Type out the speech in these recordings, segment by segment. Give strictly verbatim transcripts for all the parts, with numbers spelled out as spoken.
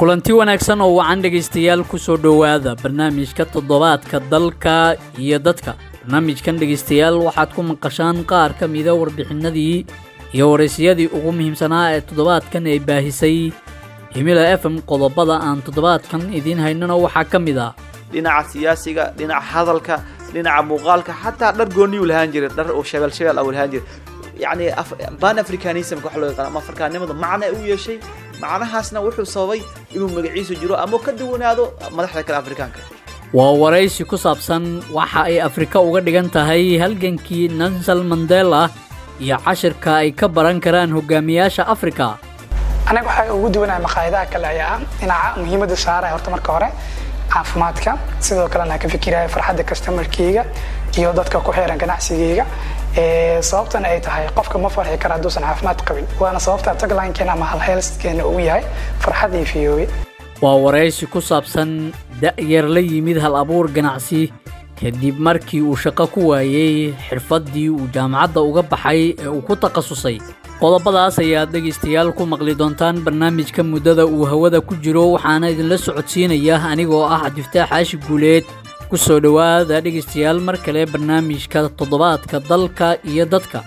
kulanti wanaagsan oo wacan dhageystayaal ku soo dhawaada barnaamijka toddobaadka dalka iyo dadka. barnaamijkan dhageystayaal waxaad ku maqashaan qaar ka mid ah warbixinadii iyo wareysyadii ugu muhiimsanaa ee toddobaadkan ay baahisay Himila F M. qodobada aan toddobaadkan idiin haynana waxaa ka mid ah dhinaca siyaasiga, dhinaca hadalka, dhinaca muuqaalka, xataa dhar gooni u lahaan jiray, dhar oo shabeel shabeel ah lahaan jiray. يعني بان افريكانيزم waxa loo yaqaan ama afrikaanimada macna uu yeeshay macnahaasna wuxuu sababay inuu magaciisu jiro ama ka duwanaado madaxda kale afrikaanka. waa wareysi ku saabsan waxa ay Afrika uga dhigan tahay halgankii Nelson Mandela iyo cashirka ay ka baran karaan hogaamiyaasha Afrika. anaga waxa ugu duwanahay maqaayadaha kale ayaa dhinaca muhiimada saaray horta marka hore caafimaadka, sidoo kalena ka fikiraya farxadda customer-keyga iyo dadka ku xiran ganacsigeyga. ee sababtan ay tahay qofka ma farxi kara duusan caafimaad qabin, waana sababta tagline-keena ama hal health-keena uu yahay farxad iyo fiyoobi. waa wareysi ku saabsan da'yar la yimid hal abuur ganacsi kadib markii uu shaqo ku waayay xirfadii uu jaamacadda uga baxay ee uu ku takhasusay. qodobadaas ayaad dhegeystayaal ku maqli doontaan barnaamijka muddada uu hawada ku jiro, waxaana idinla socodsiinaya anigoo ah Cabdifataax Xaashi Guuleed. ku soo dhawaada dhegeystayaal mar kale barnaamijka toddobaadka dalka iyo dadka.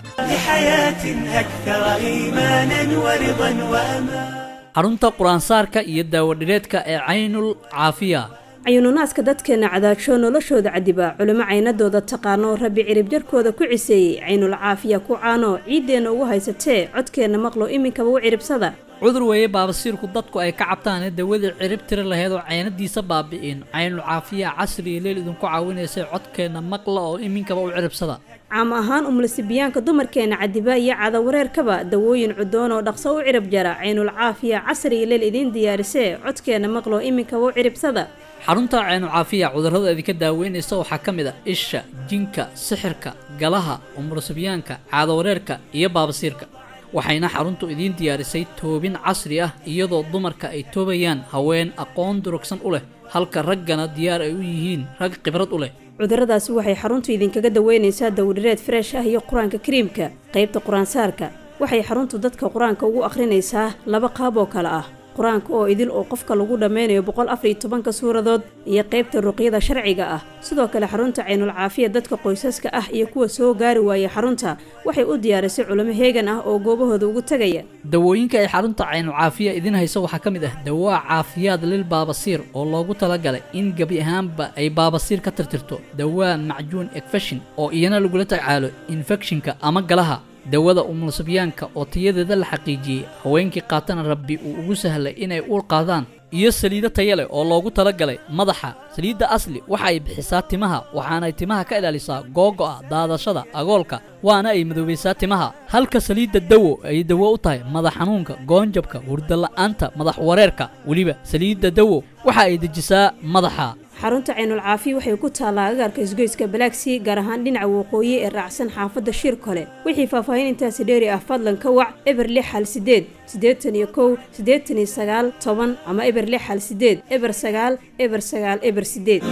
xarunta quraansaarka iyo daawadhireedka ee Caynul Caafiya. cayuununaaska dadkeena cadaadsho noloshooda cadiba culimo caynadooda taqaano rabbi cirib jarkooda ku ciseeyey Caynul Caafiya ku caano ciideena ugu haysatee codkeena maqlo iminkaba u ciribsada. cudur weeye baabasiirku dadku ay ka cabtaan dawadii cirib tira lahayd oo caynadiisa baabi'in. Caynul Caafiya casri leel idinku caawinaysa codkeena maqla oo iminkaba u ciribsada. caam ahaan umulisibiyaanka dumarkeena cadiba iyo cada wareerkaba dawooyin cudoon oo dhaqso u cirib jara. Caynul Caafiya casri leel idin diyaarisay codkeena maqlo iminkaba u ciribsada. xarunta Caynul Caafiya cudurrada idinka daaweynaysa waxaa ka mid ah isha, jinka, sixirka, galaha, umulisibiyaanka, cada wareerka iyo baabasiirka. waxayna xaruntu idin diyaarisay toobin casri ah iyadoo dumarka ay toobayaan haween aqoon durugsan u leh halka raggana diyaar ay u yihiin rag khibrad u leh. cudurradaasi waxay xaruntu idinkaga daweynaysaa dawdhireed fresh ah iyo quraanka kariimka. qaybta quraansaarka waxay xaruntu dadka quraanka ugu akhrinaysaa laba qaab oo kala ah: quraanka oo idil oo qofka lagu dhameynayo boqol afar iyo toban ka suuradood iyo qaybta ruqyada sharciga ah. sidoo kale xarunta Caynul Caafiya dadka qoysaska ah iyo kuwa soo gaari waayay xarunta waxay u diyaarisay culimo heegan ah oo goobahooda ugu tagaya. dawooyinka ay xarunta Caynul Caafiya idin hayso waxaa ka mid ah dawaa caafiyaad lil baabasiir oo loogu talagalay in gabi ahaanba ay baabasiir ka tirtirto, dawaa macjuun infection oo iyana lagula tacaalo infectionka ama galaha, dawada umulisibiyaanka oo tayadeeda la xaqiijiyay haweenkii qaatana rabbi uu ugu sahlay inay uur qaadaan, iyo saliida tayo leh oo loogu talagalay madaxa. saliida asli waxa ay bixisaa timaha, waxaana ay timaha ka ilaalisaa googo'a, daadashada, agoolka, waana ay madoobaysaa timaha. halka saliida dawo ay dawo u tahay madax xanuunka, goonjabka, hurdo la'aanta, madax wareerka. weliba saliida dawo waxa ay dejisaa madaxa. xarunta Caynul Caafiya waxay ku taalaa agagaarka isgoyska Balaaksi, gaar ahaan dhinaca waqooyi ee raacsan xaafadda Shirkole. wixii faahfaahin intaasi dheeri ah fadlan ka wac eber lix hal sideed siddeetan iyo kow siddeetan iyo sagaal toban ama eber lix hal sideed eber sagaal eber sagaal eber sideed.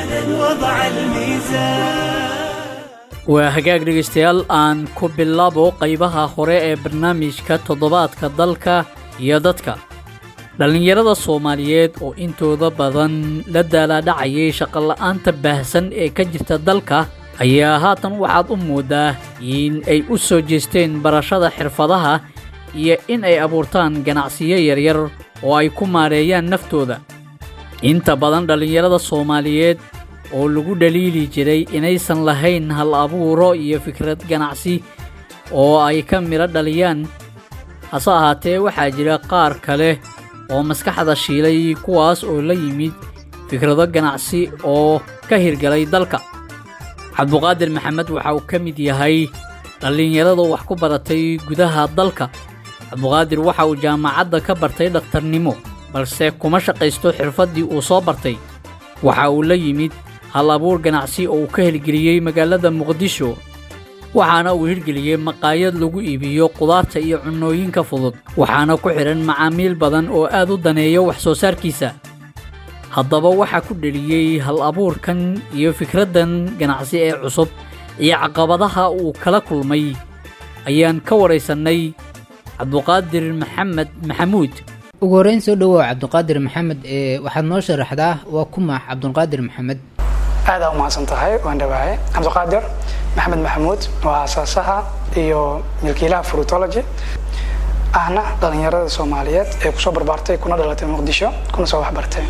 waa hagaag dhegeystayaal aan ku bilaabo qaybaha hore ee barnaamijka toddobaadka dalka iyo dadka. dhalinyarada Soomaaliyeed oo intooda badan la daaladhacayay shaqo la'aanta baahsan ee ka jirta dalka ayaa haatan waxaad u moodaa in ay u soo jeesteen barashada xirfadaha iyo in ay abuurtaan ganacsiyo yaryar oo ay ku maareeyaan naftooda. inta badan dhalinyarada Soomaaliyeed oo lagu dhaliili jiray inaysan lahayn hal abuuro iyo fikrad ganacsi oo ay ka miro dhaliyaan, hase ahaatee waxaa jira qaar kale oo maskaxda shiilay kuwaas oo la yimid fikrado ganacsi oo ka hirgalay dalka. Cabduqaadir Maxamed waxa uu ka mid yahay dhalinyarada wax ku baratay gudaha dalka. Cabduqaadir waxa uu jaamacadda ka bartay dhakhtarnimo, balse kuma shaqaysto xirfadii uu soo bartay. waxa uu la yimid hal abuur ganacsi oo uu ka hirgeliyey magaalada Muqdisho, waxaana uu hirgeliyey maqaayad lagu iibiyo qudaarta iyo cunnooyinka fudud, waxaana ku xiran macaamiil badan oo aad u daneeyo wax soo saarkiisa. haddaba waxa ku dhaliyey hal abuurkan iyo fikraddan ganacsi ee cusub iyo caqabadaha uu kala kulmay ayaan ka wareysanay Cabduqaadir Maxamed Maxamuud ugu horeyn soo dhawow cabdiqaadir maxamed ee waxaad noo sharaxdaa waa kuma cabdiqaadir maxamed. aad u mahadsan tahay waan dhawahay. cabdiqaadir maxamed maxamuud waa aasaasaha iyo milkiilaha fruitology ahna dhalinyarada Soomaaliyeed ee ku soo barbaartay kuna dhalatay Muqdisho kuna soo waxbartay.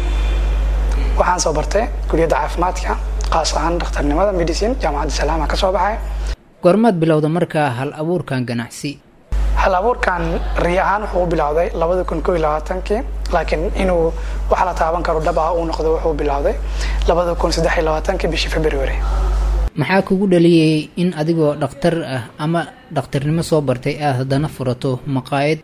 waxaan soo bartay kulliyadda caafimaadka qaas ahaan dhakhtarnimada medicine jaamacadda Salaama ka soo baxay. goormaad bilowda markaa hal abuurkan ganacsi? hal abuurkan riyahan wuxuu bilowday labada kun iyo labaatan-kii laakiin inuu wax la taaban karo dhab ah uu noqdo wuxuu bilowday labada kun iyo saddex iyo labaatan-kii bishii February. maxaa kugu dhaliyay in adigoo dhakhtar ah ama dhakhtarnimo soo bartay aad haddana furato maqaayad?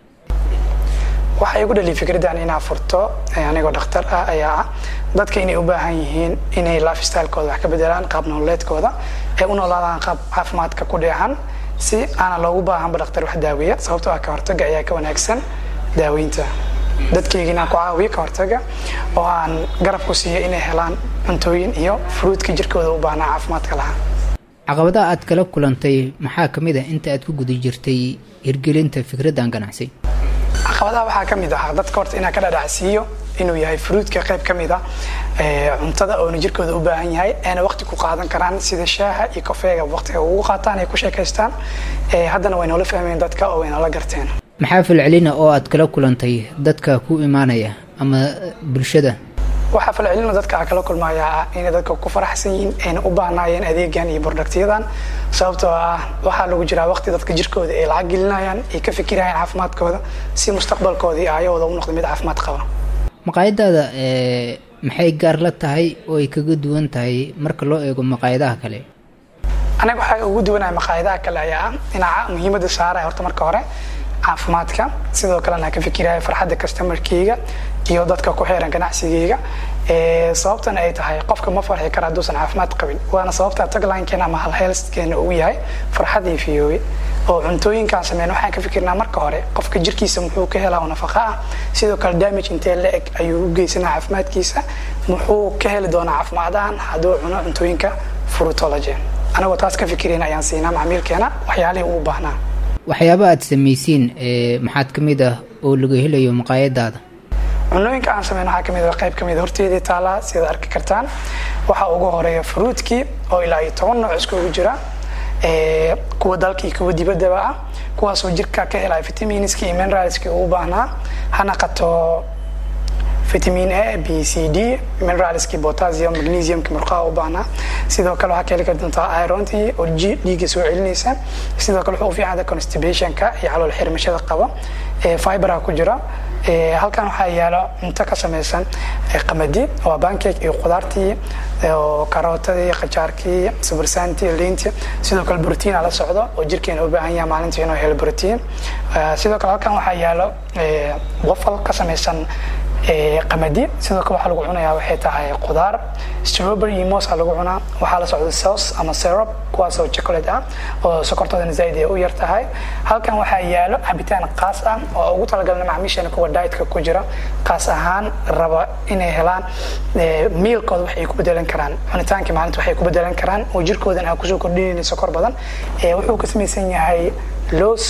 waxay igu dhaliyay fikradan inaan furto anigoo dhakhtar ah ayaa dadka inay u baahan yihiin inay lifestyle-kooda wax ka bedelaan qaab nololeedkooda ee u noolaadaan qaab caafimaadka ku dheehan si aan loogu baahanba dhakhtar wax daaweeya sababtoo ah ka hortagga ayaa ka wanaagsan daaweynta. dadkeygina ku caawiyo ka hortagga oo aan garab ku siiyo inay helaan cuntooyin iyo fruitka jirkooda u baahnaa caafimaadka lahaa. caqabadaha aad kala kulantay maxaa ka mid ah inta aad ku guda jirtay hirgelinta fikraddan ganacsi? caqabadaha waxaa ka mid ah dadka horta inaan ka dhadhacsiiyo inuu yahay fruitka qayb ka mid ah cuntada oo jirkooda u baahan yahay ayna waqti ku qaadan karaan sida shaaha iyo kafeega waqtiga ugu qaataan ay ku sheekaystaan haddana way noola fahmeen dadka oo way noola garteen. maxaa falcelina oo aad kala kulantay dadka ku imaanaya ama bulshada? waxaa falcelina dadka kala kulmaya inay dadka ku faraxsan yihiin ayna u baahnaayeen adeegan iyo productyadan sababtoo ah waxaa lagu jiraa waqti dadka jirkooda ay lacag gelinayaan ay ka fikirayaan caafimaadkooda si mustaqbalkooda iyo ayahooda u noqdo mid caafimaad qaba. maqaayadaada ee maxay gaar la tahay oo ay kaga duwan tahay marka loo eego maqaayadaha kale? anaga waxay ugu duwanahay maqaayadaha kale ayaa inaa muhiimadda saaraya horta marka hore caafimaadka sidoo kalena ka fikiraya farxadda customerkeyga iyo dadka ku xeeran ganacsigeyga ee sababtan ay tahay qofka ma farxi kara haduusan caafimaad qabin waana sababta tagline-keena ama hal health-keena uu yahay farxad iyo fiyoobi oo cuntooyinkaan sameyn waxaan ka fikirnaa marka hore qofka jirkiisa muxuu ka helaa nafaqo ah sidoo kale damage intee la eg ayuu u geysanaa caafimaadkiisa muxuu ka heli doonaa caafimaadahan hadduu cuno cuntooyinka fruitology. anagoo taas ka fikirayna ayaan siinaa macmiilkeena waxyaalihii uu baahnaa. waxyaaba aad samaysiin ee maxaad ka mid ah oo laga helayo maqaayadaada? cunooyinka aan sameyn waxaa ka mid ah qayb ka mid horteedii taalaa sidaad arki kartaan waxaa ugu horeeya fruitkii oo ilaa iyo toban nooc iskugu jira ee kuwa dalkii kuwa dibaddaba ah kuwaasoo jirka ka helaya vitaminskii iyo mineralskii uu baahnaa hana qato vitamin A, B, C, D, mineralskii potassium, magnesiumkii murqaha u baahnaa sidoo kale waxaa ka heli kartaa irontii oo dhiigga soo celinaysa sidoo kale wuxuu u fiican yahay constipationka iyo calool xirmashada qaba ee fiber ku jira. halkan waxaa yaalo cunto ka samaysan qamadi waa pancake iyo qudaartii oo karootadii qajaarkii sabarsaantii liintii sidoo kale protein la socdo oo jirkeena u baahan yahay maalintii inuu helo protein. sidoo kale halkan waxaa yaalo waffle ka samaysan qamadi sidoo kale waxaa lagu cunayaa waxay tahay qudaar strawberry iyo moos lagu cunaa waxaa la socda sauce ama syrup kuwaasoo chocolate ah oo sokortooda zaid ay u yar tahay. halkan waxaa yaalo cabitaan qaas ah oo ugu talagalay macmiisheena kuwa dietka ku jira qaas ahaan raba inay helaan mealkooda waxay ku bedelan karaan cunitaankii maalinta waxay ku bedelan karaan oo jirkoodan ay kusoo kordhinayso sokor badan wuxuu ka samaysan yahay loos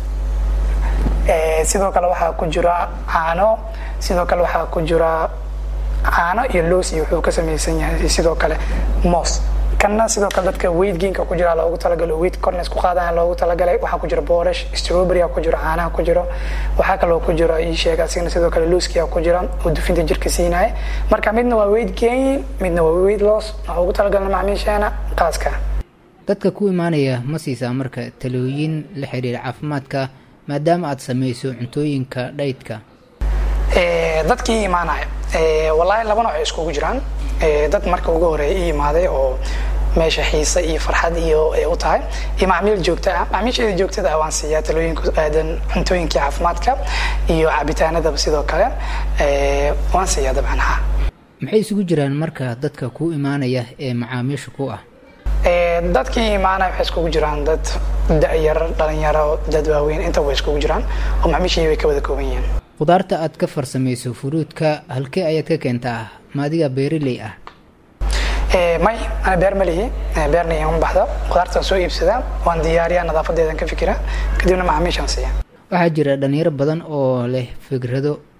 sidoo kale waxaa ku jira caano sidoo kale waxaa ku jira caano iyo loos iyo wuxuu ka samaysan yahay sidoo kale moos kanna sidoo kale dadka weight gainka ku jira loogu talagalay weight corners ku qaadaan loogu talagalay waxaa ku jira boorash strawberry ku jira caanaha ku jira waxaa kaloo ku jira ii sheeg asigna sidoo kale looskiya ku jira oo dufinta jirka siinaya marka midna waa weight gain midna waa weight loss waxa ugu talagalay macmiisheena qaaska. dadka ku imaanaya ma siisaa marka talooyin la xiriira caafimaadka maadaama aad samayso cuntooyinka dietka? dadkii imaanaya wallaahi laba nooc ay iskugu jiraan dad marka ugu horeeya ii imaaday oo meesha xiisa iyo farxad iyo u tahay iyo macmiil joogta ah macmiisheeda joogtada ah waan siiyaa talooyinku aadan cuntooyinkii caafimaadka iyo cabitaanadaba sidoo kale waan siiyaa dabcan. ha maxay isugu jiraan marka dadka ku imaanaya ee macaamiisha ku ah? dadkii imaanaya waxay iskugu jiraan dad da-yar dhalinyaro dad waaweyn inta way iskugu jiraan oo macmiishii way ka wada kooban yihiin. qudaarta aad ka farsamayso furuudka halkee ayaad ka keentaa ma adiga beeraley ah? may ana beer malihi beerna iima baxdo qudaartaan soo iibsadaa waan diyaariyaa nadaafadeedan ka fikira kadibna macaamiishaan siiya. waxaa jira dhalinyaro badan oo leh fikrado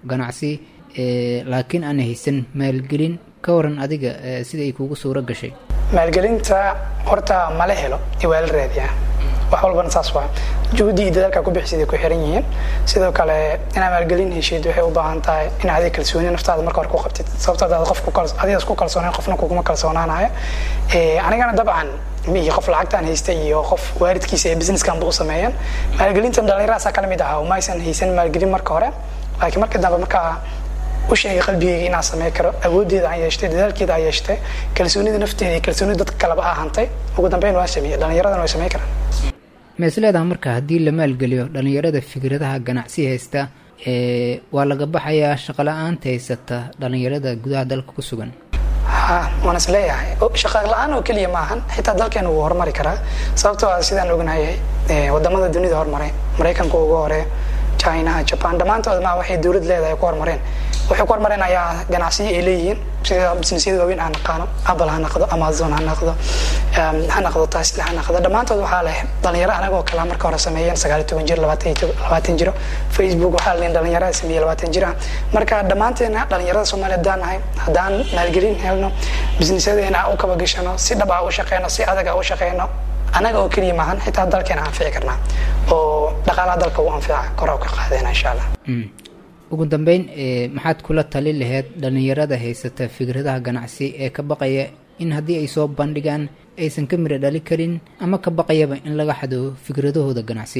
ganacsi laakiin aan haysan maalgelin ka waran adiga sida ay kugu suura gashay maalgelinta horta ma la helo waa la raadiyaa wax walbana saas waa juhdi iyo dadaalka ku bixisay ku xiran yihiin sidoo kale inaad maalgelin heshiid waxay u baahan tahay in aad kalsooni naftaada marka hore ku qabtid sababtoo ah qofku adiga isku kalsoonaan qofna kuma kalsoonaanayo ee anigana dabcan mii qof lacagtaan haystay iyo qof waalidkiisa ee businesskan buu sameeyeen maalgelinta dhalinyarada kala mid ah oo maysan haysan maalgelin marka hore laakiin marka dambe marka u sheegay qalbigayga inaan sameey karo awoodeeda aan yeeshtay dadaalkeeda aan yeeshtay kalsoonida nafteeda iyo kalsoonida dadka kaleba ahantay ugu dambeyn waan sameeyay dhalinyaradana way sameey karaan meesleedaha marka haddii la maalgeliyo dhalinyarada fikradaha ganacsi haysta ee waa laga baxayaa shaqo la'aanta haysata dhalinyarada gudaha dalka ku sugan ha waan isleeyahay shaqo la'aan oo kaliya maahan xitaa dalkeena wuu horumari karaa sababtoo ah sidaan ognahay wadamada dunida horumaray Mareykanka ugu hore China Japan dhamaantood ma waxay dawlad leedahay ku horumareen waxay ku horumareen ayaa ganacsiyo ay leeyihiin sida businessyada waaweyn aan naqaano Apple ha naqdo Amazon ha naqdo ha naqdo Tesla ha naqdo dhamaantood waxaa leh dhalinyaro anagoo kala marka hore sameeyeen sagaal iyo toban jir labaatan jir Facebook waxaa leen dhalinyaro sameeyay labaatan jir marka dhamaanteena dhalinyarada Soomaaliyeed ahay hadaan maalgelin helno businessyada u kaba gashano si dhab ah u shaqeyno si adag ah u shaqeyno anaga oo kaliya maahan xitaa dalkeena aan fiican karnaa oo dhaqaalaha dalka uu anfaca kor u ka qaadayna insha Allah ugu dambeyn maxaad kula tali lahayd dhalinyarada haysata fikradaha ganacsi ee ka baqaya in haddii ay soo bandhigaan aysan ka mira dhali karin ama ka baqayaba in laga xado fikradahooda ganacsi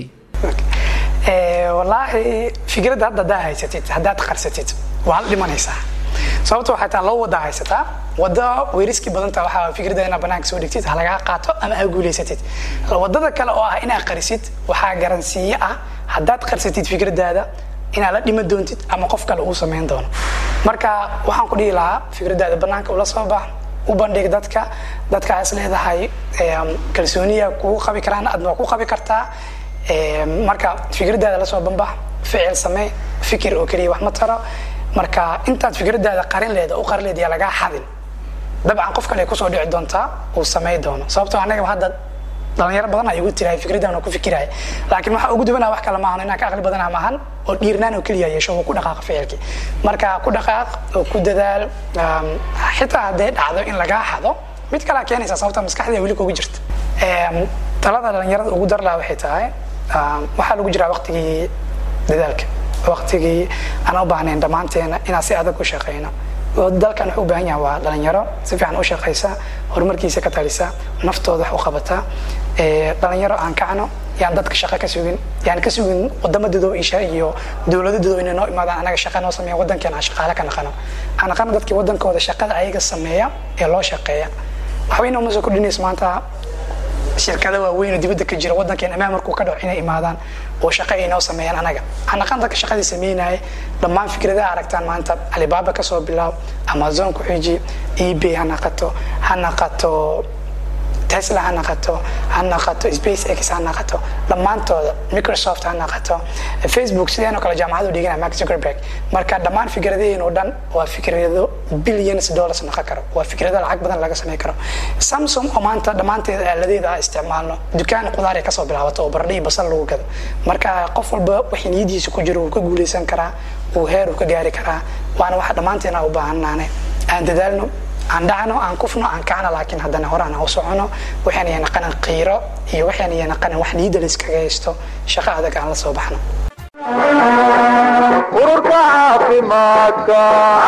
ee wallahi fikradda hadda haysatid haddaad qarsatid waa la dhimanaysaa sababtoo xataa loo wada haysataa wada weeriski badanta waxa fikradayna banaanka soo dhigtid halaga qaato ama aad guuleysatid wadada kale oo ah inaad qarisid waxa garansiyo ah haddaad qarsatid fikradaada inaad la dhima doontid ama qof kale uu sameyn doono marka waxaan ku dhihi lahaa fikradaada banaanka ula soo bax u bandhig dadka dadka ay leedahay kalsooniya ku qabi karaan aad ku qabi kartaa marka fikradaada la soo banbax ficil samee fikir oo kaliya wax ma taro marka intaad fikradaada qarin leedahay u qarin leedahay laga xadin dabcan qof kale ku soo dhici doonta oo sameey doono sababtoo anaga hadda dhalinyaro badan ay ugu tiraay fikradaana ku fikiraay laakiin waxa ugu duwanaa wax kale ma ahan inaan ka aqli badan maahan oo dhiirnaan oo kaliya yeesho ku dhaqaaq ficilkii marka ku dhaqaaq oo ku dadaal xitaa haddii dhacdo in laga xado mid kale keenaysa sababta maskaxda weli kugu jirta ee talada dhalinyarada ugu dar laa waxay tahay waxa lagu jiraa waqtigii dadaalka waqtigii aan u baahnayn dhamaanteena inaan si adag u shaqeyno dalkan wuxuu u baahan yahay waa dhalinyaro si fiican u shaqeysa horumarkiisa ka talisa naftooda wax u qabata ee dhalinyaro aan kacno yaan dadka shaqo ka sugin yaan ka sugin wadamadooda isha iyo dawladooda inay noo imaadaan anaga shaqo noo sameeyo wadankeena shaqaale ka naqano aan naqano dadkii wadankooda shaqada ayaga sameeya ee loo shaqeeya waxayna uma soo kordhinayso maanta shirkado waaweyn oo dibadda ka jira wadankeena ama markuu ka dhaco inay imaadaan oo shaqo ay noo sameeyaan anaga aan naqan dadka shaqadii sameynay dhammaan fikradaha aragtaan maanta Alibaba ka soo bilaw Amazon ku xiji eBay ha naqato ha naqato Tesla ha naqato ha naqato SpaceX ha naqato dhammaantooda Microsoft ha naqato Facebook sidoo kale jaamacadu dhigana Mark Zuckerberg marka dhammaan fikradaheena oo dhan waa fikrado billions dollars naqa karo waa fikrado lacag badan laga sameey karo Samsung oo maanta dhamaanteeda aaladeeda isticmaalno dukaan qudaar ka soo bilaabato oo baradhii basal lagu gado marka qof walba wixii niyadiisa ku jiro uu ka guuleysan karaa uu heer uu ka gaari karaa waana waxa dhamaanteena u baahanaanay aan dadaalno aan dhacno aan kufno aan kacno laakiin haddana horaan aan u socono waxaan yana qanan qiiro iyo waxaan yana qanan wax niyada la iskaga haysto shaqo adag aan la soo baxno ururka caafimaadka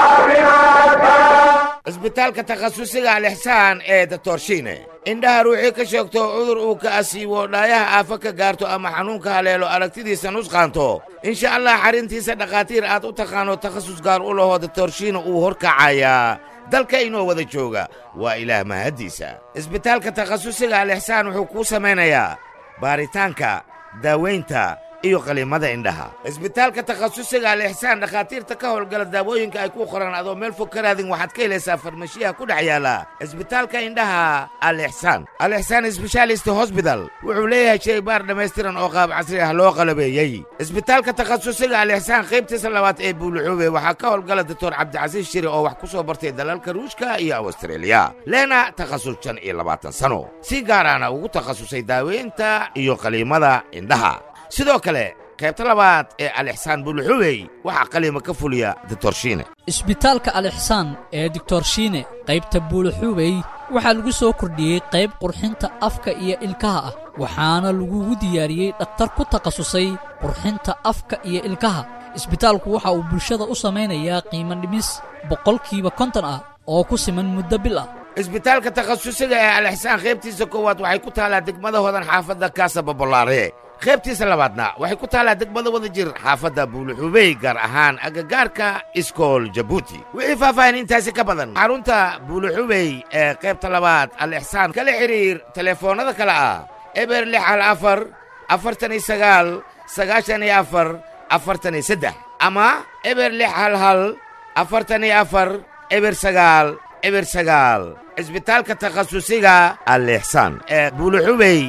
isbitaalka takhasusiga Al-Ihsaan ee Doctor Shine indhaha ruuxii ka sheegto cudur uu ka asiibo dhaayaha aafa ka gaarto ama xanuunka haleelo aragtidiisa nusqaanto insha Allah xarintiisa dhaqaatiir aad u taqaano takhasus gaar u laho Doctor Shine uu horkacaya dalka inoo wada jooga waa ilaah mahadiisa isbitaalka takhasusiga Al-Ihsaan wuxuu ku sameynayaa baaritaanka daaweynta iyo qalimada indhaha isbitaalka takhasusiga Al-Ihsaan dhaqaatiirta ka howlgala daawooyinka ay ku qoran adoo meel fog ka raadin waxaad ka helaysaa farmashiyaha ku dhex yaala isbitaalka indhaha Al-Ihsaan Al-Ihsaan Specialist Hospital wuxuu leeyahay shaybaar dhammaystiran oo qaab casri ah loo qalabeeyey isbitaalka takhasusiga Al-Ihsaan qaybtiisa labaad ee Buuluxube waxaa ka howlgala Doctor Cabdicasiis Shiri oo wax ku soo bartay dalalka Ruushka iyo Australia leena takhasus shan iyo labaatan sano si gaar ah ugu takhasusay daaweynta iyo qalimada indhaha sidoo kale qaybta labaad ee alixsaan buluxubey waxaa qalima ka fuliya doctor shiine isbitaalka alixsaan ee doctor shiine qaybta buuluxubey waxaa lagu soo kordhiyey qayb qurxinta afka iyo ilkaha ah waxaana lagugu diyaariyey dhakhtar ku takhasusay qurxinta afka iyo ilkaha isbitaalku waxa uu bulshada u samaynayaa qiimo dhimis boqolkiiba konton ah oo ku siman muddo bil ah isbitaalka takhasusiga ee alixsaan qaybtiisa koowaad waxay ku taalaa degmada hodan xaafadda kaasa babolaare qaybtiisa labaadna waxay ku taalaa degmada wada jir xaafadda buuluxubey gaar ahaan agagaarka iskool jabuuti wixii faahfaahin intaasi ka badan xarunta buuluxubey ee qaybta labaad alixsaan kala xidhiir telefoonnada kale ah eber lix hal afar afartan iyo sagaal sagaashan iyo afar afartan iyo saddex ama eber lix hal hal afartan iyo afar eber sagaal eber sagaal isbitaalka takhasusiga alixsaan ee buuluxubey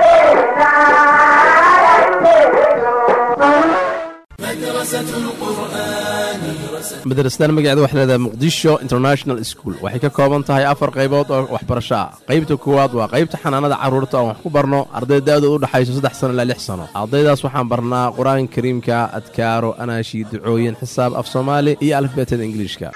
madrasadan magaceeda waxay leedahay muqdisho international school waxay ka kooban tahay afar qaybood oo waxbarasho ah qaybta koowaad waa qaybta xanaanada carruurta oo wax ku barno arday da'doodu u dhaxayso saddex sano ilaa lix sano ardaydaas waxaan barnaa qur-aanka kariimka adkaaro anaashi ducooyin xisaab af soomaali iyo alifbeetada ingiliishka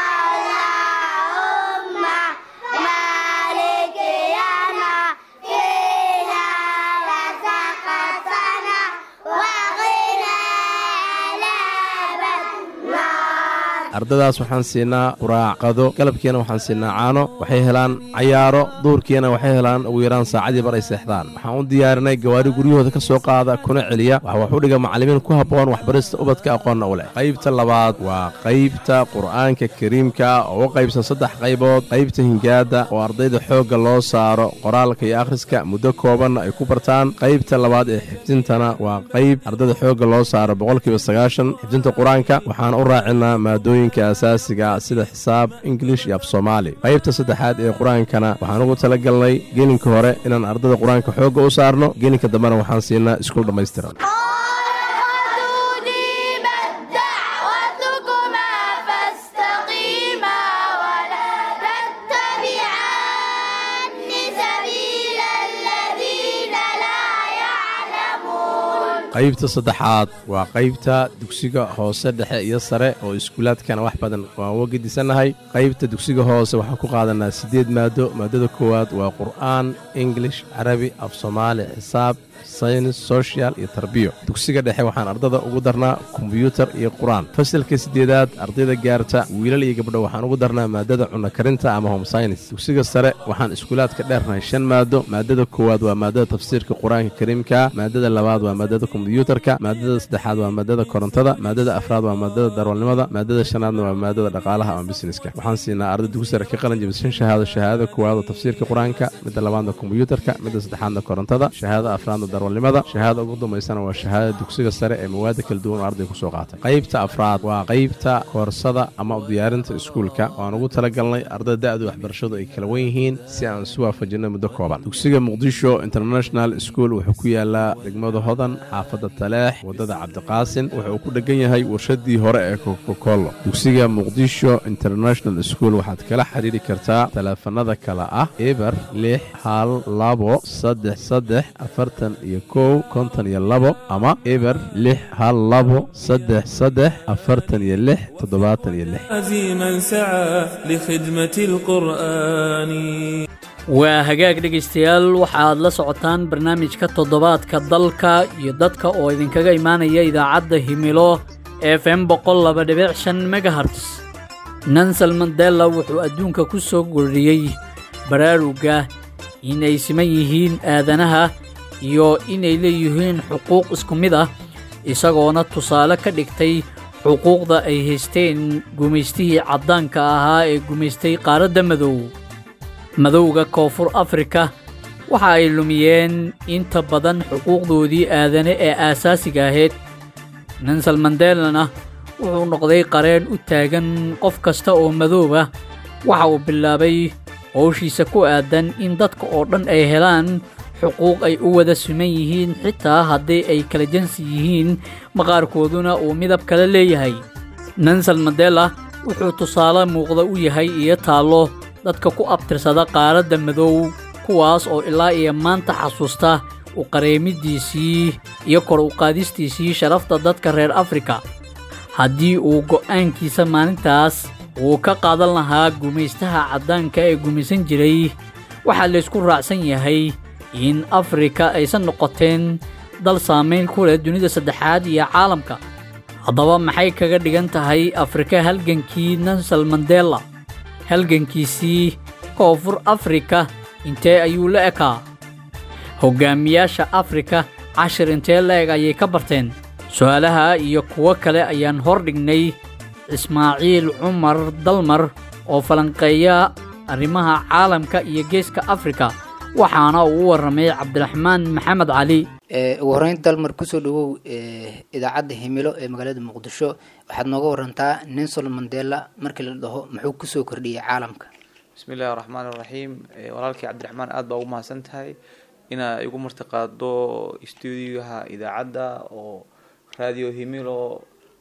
ardadaas waxaan siinaa quraac qado galabkiina waxaan siinaa caano waxay helaan cayaaro duurkiina waxay helaan ugu yaraan saacadii bar ay seexdaan waxaan u diyaarinay gawaari guryahooda ka soo qaada kuna celiya waxa wax u dhiga macallimiin ku habboon waxbarista ubadka aqoonna u leh qaybta labaad waa qaybta qur'aanka kariimka oo u qaybsan saddex qaybood qaybta hingaada oo ardayda xoogga loo saaro qoraalka iyo akhriska muddo koobanna ay ku bartaan qaybta labaad ee xifdintana waa qayb ardayda xoogga loo saaro boqolkiiba sagaashan xifdinta qur-aanka waxaan u raacinaa maadooyin asaasiga sida xisaab ingilish iyo af soomaali qaybta saddexaad ee qur-aankana waxaan ugu tala galnay gelinka hore inaan ardada qur-aanka xoogga u saarno gelinka dambena waxaan siinaa iskuul dhammaystiran qaybta saddexaad waa qaybta dugsiga hoose dhexe iyo sare oo iskuulaadkana wax badan waan uga gedisannahay qaybta dugsiga hoose waxaan ku qaadanaa siddeed maado maadada koowaad waa qur'aan ingilish carabi af soomaali xisaab saynis sochial iyo tarbiyo dugsiga dhexe waxaan ardada ugu darnaa kombyuutar iyo qur-aan fasalka siddeedaad ardayda gaarta wiilal iyo gabdho waxaan ugu darnaa maadada cunno karinta ama home synis dugsiga sare waxaan iskuulaadka dheernahay shan maado maadada koowaad waa maadada tafsiirka qur-aanka kariimka maadada labaad waa maadada kombyuutarka maadada saddexaad waa maadada korontada maadada afraad waa maadada darwalnimada maadada shanaadna waa maadada dhaqaalaha ama busineska waxaan siinaa arday dugsi sare ka qalin jabishan shahaado shahaadada koowaad oo tafsiirka qur-aanka midda labaadna kombyuutarka midda saddexaadna korontada shahaadada afraadna darwalnimada shahaada ugu dambaysana waa shahaadada dugsiga sare ee mawaada kala duwan oo arday ku soo qaatay qaybta afraad waa qaybta koorsada ama diyaarinta iskuulka waan ugu talagalnay ardayda da'du waxbarashadu ay kala wen yihiin si aan isu waafajinno muddo kooban dugsiga muqdisho international school wuxuu ku yaalaa degmada hodan xaafadda taleex waddada cabdiqaasin wuxuu ku dhegan yahay warshadii hore ee kokokolo dugsiga muqdisho international school waxaad kala xiriiri kartaa taleefanada kale ah eber lix hal labo saddex saddex afartan iyo kow konton iyo labo ama eber lix hal labo saddex saddex afartan iyo lix toddobaatan iyo lix عزيما سعى لخدمة القرآن waa hagaag dhegaystayaal waxaad la socotaan barnaamijka toddobaadka dalka iyo dadka oo idinkaga imaanaya idaacadda himilo f m boqol laba dhibic shan megaherts nansal mandela wuxuu adduunka ku soo kordhiyey baraaruga inay siman yihiin aadanaha iyo inay leeyihiin xuquuq isku mid ah isagoona tusaale ka dhigtay xuquuqda ay haysteen gumaystihii caddaanka ahaa ee gumaystay qaaradda madow madowga koonfur afrika waxa ay lumiyeen inta badan xuquuqdoodii aadane ee aasaasiga ahayd nansal mandelana wuxuu noqday qareen u taagan qof kasta oo madooba waxa uu bilaabay howshiisa ku aadan in dadka oo dhan ay helaan xuquuq ay u wada siman yihiin xitaa haddii ay kala jansi yihiin maqaarkooduna uu midab kale leeyahay nansal mandela wuxuu tusaale muuqda u yahay iyo taallo dadka ku abtirsada qaaradda madow kuwaas oo ilaa iyo maanta xasuusta u qareemidiisii iyo kor u qaadistiisii sharafta dadka reer afrika. haddii uu go'aankiisa maalintaas uu ka qaadan lahaa gumaystaha caddaanka ee gumaysan jiray, waxaa laysku raacsan yahay in afrika aysan noqoteen dal saamayn ku leh dunida saddexaad iyo caalamka. haddaba maxay kaga dhigan tahay afrika halgankii Nelson Mandela? halgankiisii koonfur afrika intee ayuu la ekaa? hoggaamiyaasha afrika cashir intee la-eg ayay ka barteen? su-aalaha iyo kuwo kale ayaan hor dhignay ismaaciil cumar dalmar oo falanqeeya arrimaha caalamka iyo geeska afrika, waxaana uu u warramay cabdiraxmaan maxamed cali. ugu horreyn dalmar kusoo dhawow idaacadda himilo ee magaalada muqdisho. waxaad nooga warantaa Nelson Mandela markii la dhaho muxuu kusoo kordhiyey caalamka? bismillahi raxmaani raxiim. walaalkii cabdiraxmaan aad baa ugu mahadsan tahay inaa igu martiqaado stuudiyaha idaacadda oo radio himilo.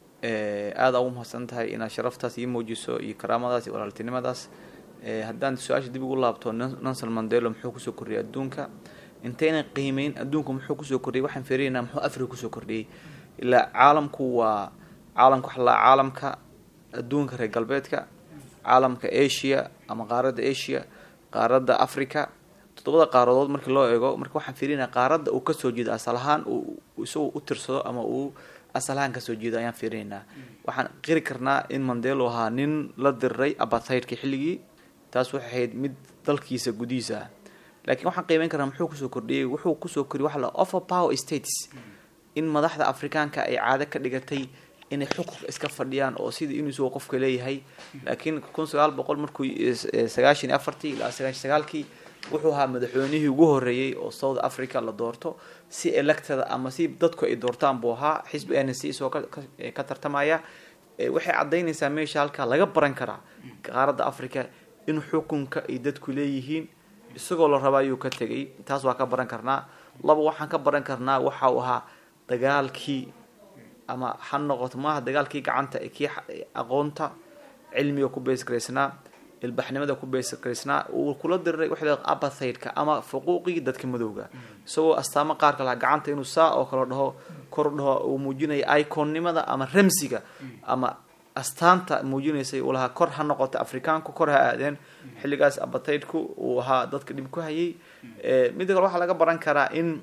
aada ugu mahadsan tahay inaad sharaftaas ii muujiso iyo karaamadaas iyo walaaltinimadaas. haddaan su-aasha dib ugu laabto, Nelson Mandela muxuu kusoo kordhiyey adduunka? intaynan qiimeyn adduunku muxuu kusoo kordhiyey, waxaan fiirinaynaa muxuu afrika kusoo kordhiyey. ilaa caalamku waa caalamka waxa la caalamka adduunka reer galbeedka, caalamka asia ama qaaradda asia, qaaradda africa, toddobada qaaradood markii loo eego. marka waxaan fiirinaynaa qaaradda uu kasoo jeedo asal ahaan uu isagu u tirsado ama uu asal ahaan kasoo jeedo ayaan fiirinaynaa. waxaan qiri karnaa in Mandela ahaa nin la diray apartheidka xilligii. taas waxay ahayd mid dalkiisa gudihiisa ah. laakiin waxaan qiimeyn karnaa muxuu kusoo kordhiyey. wuxuu kusoo kordhiyey waxa la offer power states, in madaxda afrikaanka ay caado ka dhigatay inay xukunka iska fadhiyaan oo sidii inuu isagoo qofka leeyahay. laakiin kun sagaal boqol markuu sagaashan iyo afartii ilaa sagaashan sagaalkii wuxuu ahaa madaxweynihii ugu horreeyey oo South Africa la doorto si elected ama si dadku ay doortaan buu ahaa. xisbi N C soo ka tartamaya. waxay caddaynaysaa meesha halkaa laga baran karaa qaaradda afrika in xukunka ay dadku leeyihiin isagoo la rabaa ayuu ka tegay. taas waa ka baran karnaa. laba waxaan ka baran karnaa waxa uu ahaa dagaalkii ama ha noqoto maaha dagaalkii gacanta ee kii aqoonta cilmiga ku beesgaraysnaa, ilbaxnimada ku beesgaraysnaa uu kula diray waxa la apartheidka ama fuquuqii dadka madowga. isagoo astaamo qaar kale gacanta inuu saa oo kala dhaho kor dhaho uu muujinay iconnimada ama ramsiga ama astaanta muujinaysay uu lahaa kor ha noqoto afrikaanku kor ha aadeen. xilligaas apartheidku uu ahaa dadka dhib ku hayay. mid kale waxaa laga baran karaa in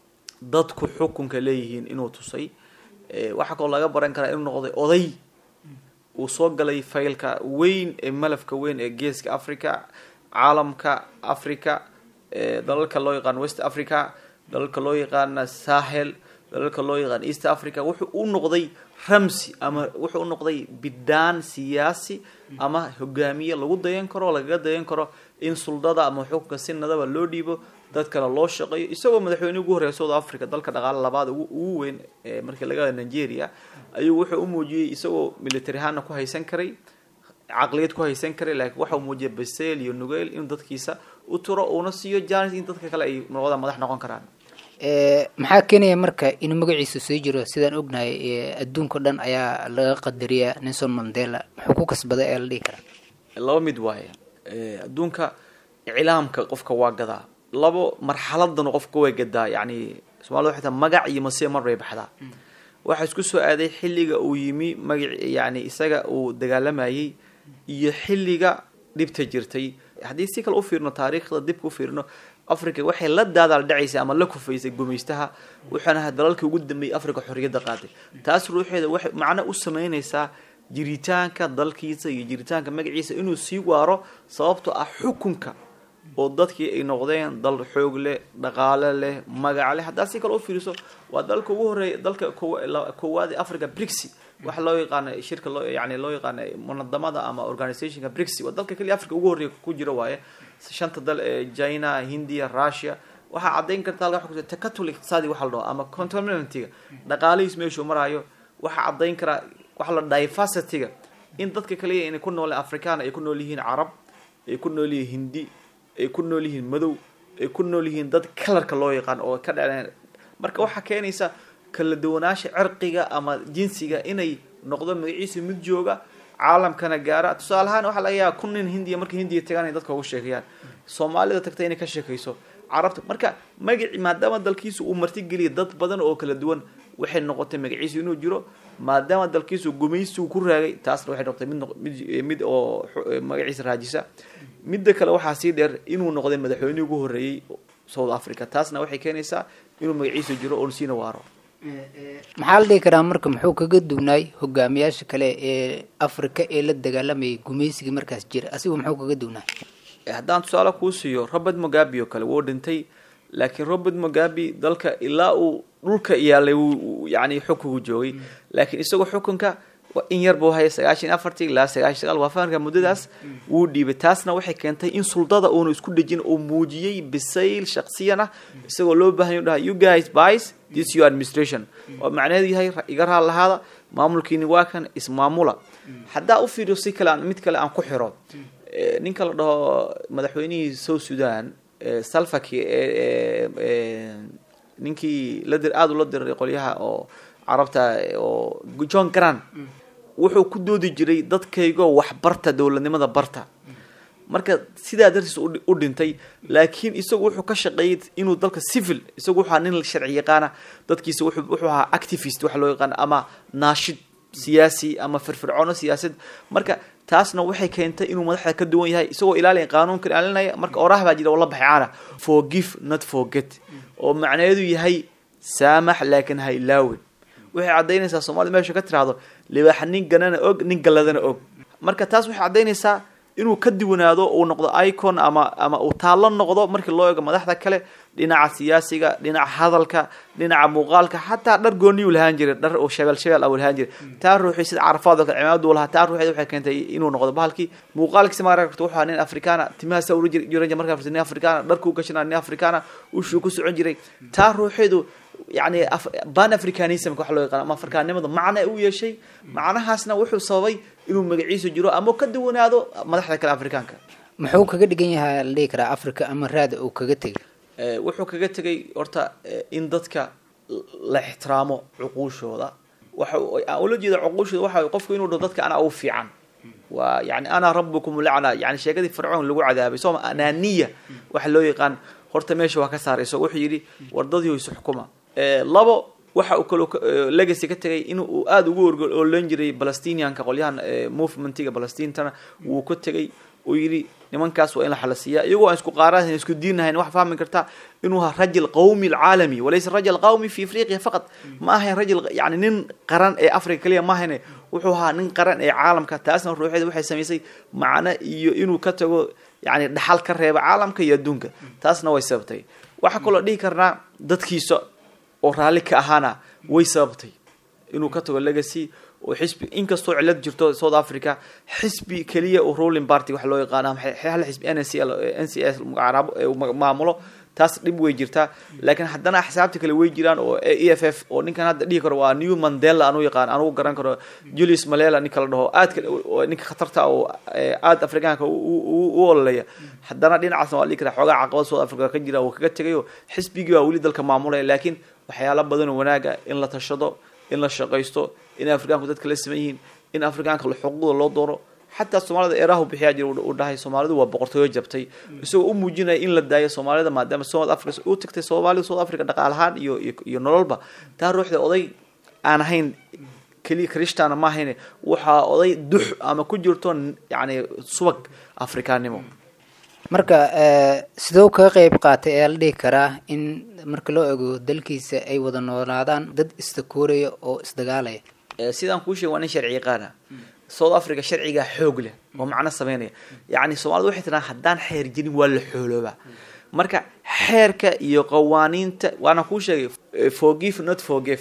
dadku xukunka leeyihiin inuu tusay. waxaa kaloo laga baran karaa inuu noqday oday uu soo galay faylka weyn ee malafka weyn ee geeska africa, caalamka africa, dalalka loo yaqaan west africa, dalalka loo yaqaan sahel, dalalka loo yaqaan east africa. wuxuu u noqday ramsi ama wuxuu u noqday bidaan siyaasi ama hogaamiye lagu dayan karo, lagaga dayan karo in suldada ama xukunka si nadaba loo dhiibo, dad kale loo shaqeeyo. isagoo madaxweyne ugu horreeya South Africa, dalka dhaqaale labaad ugu weyn markii laga Nigeria, ayuu wuxuu u muujiyey isagoo military ahaan ku haysan karay, caqliyad ku haysan karay. laakiin waxa uu muujiyay basel iyo nugeel in dadkiisa u turo uuna siiyo jaanis in dadka kale ay noqdaan madax noqon karaan. maxaa keenaya marka inuu magaciisa soo jiro? sidaan ognahay adduunka dhan ayaa laga qadariyaa Nelson Mandela. muxuu ku kasbaday ee la dhihi karaa? laba mid waaye. adduunka iclaamka qofka waa gadaa. labo marxaladan qofka way gadaa. yani Soomaalidu waxay tahay magac iyo masiir mar bay baxdaa. waxa isku soo aaday xilliga uu yimi magac yani isaga uu dagaalamayay iyo xilliga dhibta jirtay. haddii si kale u fiirno taariikhda dib u fiirno, afrika waxay la daadaal dhacaysay ama la kufaysay gumaystaha. waxaana ahaa dalalkii ugu dambeeyay afrika xorriyadda qaaday. taas ruuxeeda waxay macno u sameynaysaa jiritaanka dalkiisa iyo jiritaanka magaciisa inuu sii waaro, sababtoo ah xukunka oo dadkii ay noqdeen dal xoog leh, dhaqaale leh, magac leh. haddaa si kale u fiiriso waa dalka ugu horreeya, dalka koowaad ee africa brixi waxa loo yaqaana shirka loo yani loo yaqaana munadamada ama organizationka brixi. waa dalka kaliya africa ugu horreeya ku jira waaye. shanta dal ee China, Hindiya, Russia. waxaa caddayn kartaa waxa ku jira takatul iqtisaadi waxa la dhaho ama contaminantiga dhaqaalihiis meeshuu marayo. waxaa caddayn karaa waxa la diversityga in dadka kaliya inay ku nool afrikaan ay ku nool yihiin carab, ay ku nool yihiin hindi, ay ku nool yihiin madow, ay ku nool yihiin dad kalarka loo yaqaan oo ka dhaleen. marka waxaa keenaysa kala duwanaansha cirqiga ama jinsiga inay noqdo magaciisa mid jooga caalamkana gaara. tusaale ahaan waxaa laga yaabaa kun nin hindiya markay hindiya tagaan ay dadka ugu sheekayaan. soomaalida tagtay inay ka sheekayso carabta marka magaci maadaama dalkiisu uu martigeliya dad badan oo kala duwan waxay noqotay magaciisu inuu jiro maadaama dalkiisu gumaysigu ku raagay taasna waxay noqotay mid mid mid oo magaciisa raajisa midda kale waxaa sii dheer inuu noqday madaxweynihii ugu horreeyey South Africa taasna waxay keenaysaa inuu magaciisu jiro oo siina waaro maxaa la dhihi karaa marka muxuu kaga duwnaay hogaamiyaasha kale ee Afrika ee la dagaalamayay gumaysiga markaas jira asigu muxuu kaga duwnaay haddaan tusaale kuu siiyo Robert Mugabe oo kale wuu dhintay laakiin Robert Mugabe dalka ilaa uu dhulka iyaalay yani xukunku joogay laakiin isagoo xukunka in yar buu hayay sagaashan iyo afartii ilaa sagaashan iyo sagaal waafaanka muddadaas wuu dhiibay taasna waxay keentay in suldada uu isku dhajin oo muujiyay bisayl shakhsiyana isagoo loo baahan yahay you guys buys this your administration oo macnaheedu yahay iga raal lahaada maamulkiini waa kan ismaamula haddaa u fiiriyo si kale mid kale aan ku xiro ninka la dhaho madaxweynihii South Sudan Salva Kiir ninkii la dir aad u la diray qolyaha oo carabta oo John Grant wuxuu ku doodi jiray dadkayga wax barta dawladnimada barta marka sidaa dartiis u dhintay laakiin isagu wuxuu ka shaqeeyay inuu dalka civil isagu waxa nin sharci yaqaan dadkiisa wuxuu wuxuu ahaa activist wax loo yaqaan ama naashid siyaasi ama firfircoon siyaasad marka taasna waxay keentay inuu madaxda ka duwan yahay isagoo ilaalin qaanuunka ilaalinaya marka oraah baa jira wala baxaana forgive not forget oo macnaheedu yahay saamax laakiin ha ilaawin waxay cadeynaysaa Soomaali meesha ka tiraahdo libaax nin ganana og nin galadana og marka taas waxay cadeynaysaa inuu ka duwanaado oo noqdo icon ama ama uu taalo noqdo markii loo eego madaxda kale dhinaca siyaasiga dhinaca hadalka dhinaca muuqaalka hatta dhar gooni u lahaan jiray dhar oo shabeel shabeel aw lahaan jiray taa ruuxii sida carfaad oo cimaamadu lahaa taa ruuxii waxay keentay inuu noqdo bahalkii muuqaalkiisa ma aragto waxa nin Afrikaana timaha sawir jiray markaa Afrikaana Afrikaana dharku gashanaa nin Afrikaana uu shuu ku socon jiray taa ruuxiidu يعني بان افريكانيزم waxa loo yaqaan ama afrikaanimada macna uu yeeshay macnahaasna wuxuu sababay inuu magaciisu jiro ama ka duwanaado madaxda kale afrikaanka muxuu kaga dhigan yahay leekra Afrika ama raad uu kaga tagay ee wuxuu kaga tagay horta in dadka la ixtiraamo uquushooda waxa uu la jeedo uquushooda waxa qofku inuu dadka ana u fiican wa yani ana rabbukum la'ana yani sheegadi fircoon lagu cadaabay soo ananiya waxa loo yaqaan horta meesha waa ka saarayso wuxuu yiri wardadii isu xukuma labo waxa uu kale legacy ka tagay inuu aad ugu orgolan jiray Palestinianka qolyahan movementiga Palestiniana uu ku tagay oo yiri nimankaas waa in la xalasiyaa iyagoo aan isku qaarahan isku diinahayn wax fahmi karta inuu ha rajul qawmi alaalami walaysa rajul qawmi fi Afrika faqat ma ahayn rajul yani nin qaran ee Afrika kaliya ma ahayn wuxuu ahaa nin qaran ee caalamka taasna ruuxeeda waxay sameysay macna iyo inuu ka tago yani dhaxal ka reeba caalamka iyo adduunka taasna way sababtay waxa kale dhihi karnaa dadkiisa oo raali ka ahaana way sababtay inuu ka tago legacy oo xisbi inkastoo cilad jirto South Africa xisbi kaliya oo ruling party wax loo yaqaan hal xisbi N C L N C S muqarab maamulo taas dib way jirtaa laakiin haddana xisaabta kale way jiraan oo E F F oo ninkan hadda dhigi karo waa New Mandela anu yaqaan anu garan karo Julius Malema ninka la dhaho aad ninka khatarta oo aad Afrikaanka u ololaya haddana dhinacaas waa liikra xogaa caqabad South Africa ka jira oo kaga tagayo xisbigii waa wali dalka maamulay laakiin waxyaalo badan oo wanaaga in la tashado in la shaqeysto in Afrikaanku dadka la sameeyeen in Afrikaanka xuquuqdooda loo dooro حتى الصومالية إيراه بحياج وداه الصومالية وبقرطوية جبتي سو أموجينا إن للداية الصومالية ما دام الصومال أفريقيا أو تكتي الصومالية وصوم أفريقيا دقالهان يو ينولبا تروح لأضي أنا هين كلي كريشتانا ما هين وحا أضي دح أما كجرتون يعني سوق أفريقيا marka sidoo ka qayb qaatay ee la dhigi karaa in marka loo eego dalkiisa ay wada noolaadaan dad istakooraya oo isdagaalaya sidaan ku sheegay waan sharci qaana South Africa sharciga xoog leh oo macna sameynaya yani Soomaalidu waxay tiraan hadaan xeer jirin waa la xoolooba marka xeerka iyo qawaaniinta waana ku sheegay forgive not forgive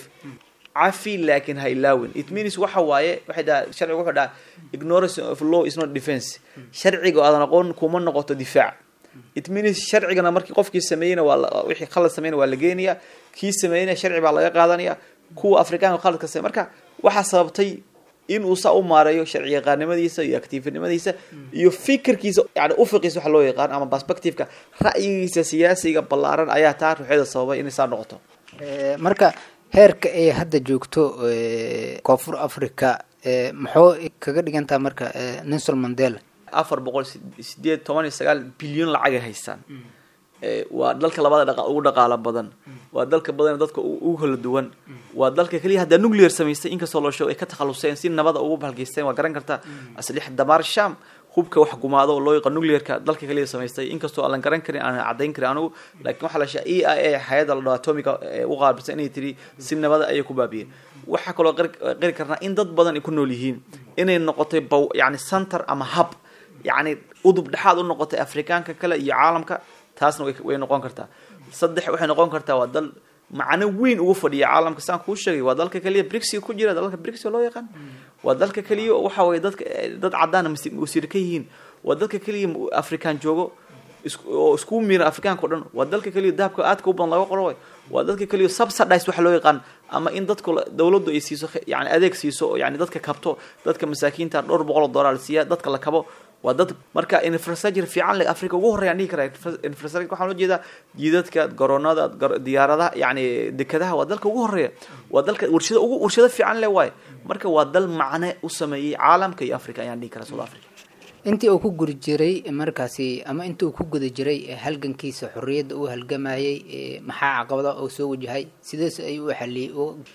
afi laakin ha ilaawin it means waxa waaye waxa sharcigu waxa dhaa ignorance of law is not defense sharcigu aadan aqoon kuma noqoto difaac it means sharcigana markii qofkii sameeyay waa wixii khalad sameeyay waa la geenaya kii sameeyay sharci baa laga qaadanaya kuwa Afrikaan khalad ka sameeyay marka waxa sababtay in uu saa u maareeyo sharci yaqaannimadiisa iyo activenimadiisa iyo fikirkiisa yani u fiqiis waxa loo yaqaan ama perspective-ka ra'yigiisa siyaasiga ballaaran ayaa taa ruuxda sababay in ay noqoto ee marka heerka ay hadda joogto Koonfur Afrika maxuu kaga dhigantaa marka Nelson Mandela afar boqol sideed iyo toban iyo sagaal bilyan lacag haystaan waa dalka labada ugu dhaqaala badan waa dalka badan dadka ugu kala duwan waa dalka kaliya hadda nuclear samaystay inkastoo loo sheego ay ka takhaluseen si nabada ugu balgeysteen waa garan kartaa aslix damaar sham hubka wax gumaado oo loo yaqaan nuclearka dalka kaliya samaystay inkastoo aan garan karin aan cadeyn karin anigu laakiin waxa la sheegay E I A hay'adda la dhaho atomic u qaabsan inay tiri si nabada ay ku baabiyeen waxa kaloo qari karnaa in dad badan ay ku nool yihiin inay noqotay yani center ama hub yani udub dhaxaad u noqotay afrikaanka kale iyo caalamka taasna way noqon kartaa saddex waxay noqon kartaa waa dal macna weyn ugu fadhiya caalamka saan ku sheegay waa dalka kaliya BRICS ku jira dalka BRICS loo yaqaan waa dalka kaliya waxa way dadka dad cadaan wasiir ka yihiin waa dalka kaliya afrikaan joogo oo isku miira afrikaanka oo dhan waa dalka kaliya dahabka aadka u badan laga qoro waa dalka kaliya subsidize waxa loo yaqaan ama in dadku dawladdu ay siiso yani adeeg siiso yani dadka kabto dadka masaakiinta dhowr boqol oo dollar siiya dadka la kabo waa dad marka infrastructure fiican leh Afrika ugu horeeyaan dhigi karaa infrastructure waxaan loo jeedaa jidadka garoonada diyaaradaha yani dekadaha waa dalka ugu horeeya waa dalka warshada ugu warshada fiican leh waay marka waa dal macne u sameeyay caalamka iyo Afrika ayaan dhigi karaa South Africa intii uu ku guri jiray markaasi ama intii uu ku guda jiray halgankiisa xorriyadda uu halgamayay maxaa caqabada oo soo wajahay sidaas ay u xaliyay